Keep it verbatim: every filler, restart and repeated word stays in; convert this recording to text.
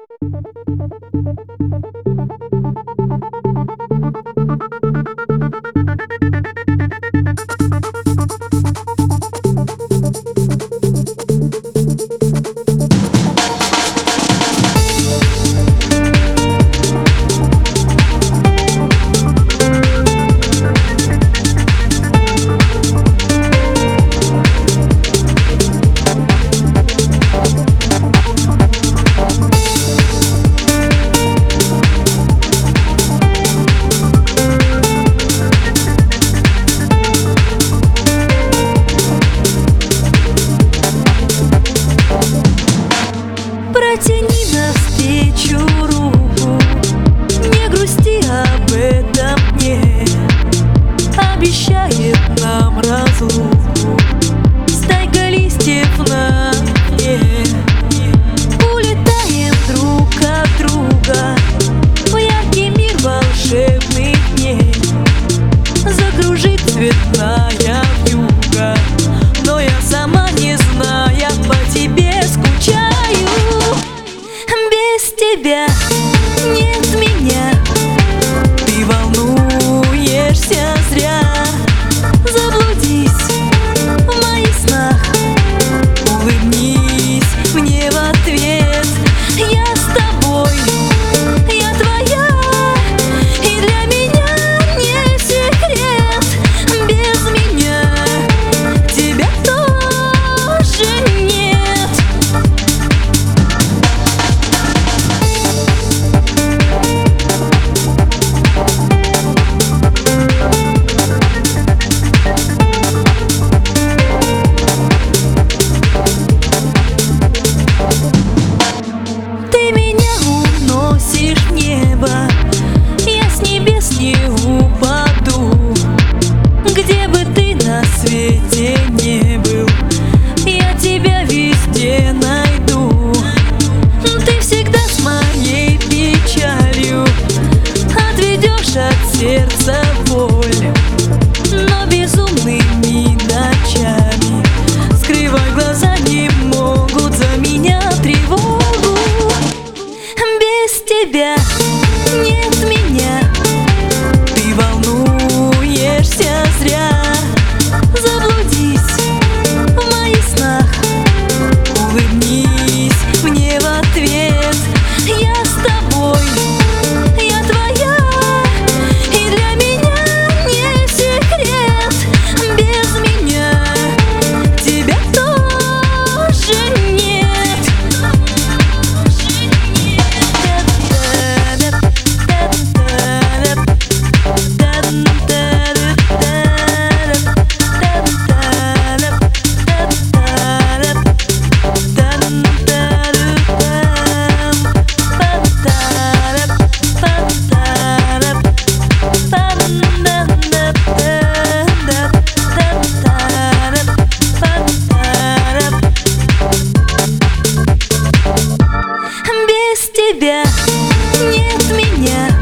Протяни навстречу руку, не грусти об этом дне. Обещает нам разлуку стайка листьев на окне. Улетаем друг от друга в яркий мир волшебных дней. Закружит цветная вьюга, но я сама, не зная, по тебе скучаю. Без тебя нет меня, ты волнуешься зря. Заблудись в моих снах, улыбнись мне в ответ. Я с тобой, я твоя, и для меня не секрет. Без меня тебя тоже нет. Ты меня уносишь в небо, я с небес не упаду. Где бы ты на свете не был, я тебя везде найду. Ты всегда с моей печалью отведешь от сердца боль, но безумными ночами скрывай глаза, не могут за меня тревогу. Без тебя нет меня, ты волнуешься зря. Заблудись в моих снах, улыбнись мне в ответ. Я с тобой, я твоя, и для меня не секрет. Без меня тебя тоже нет. Без тебя нет меня.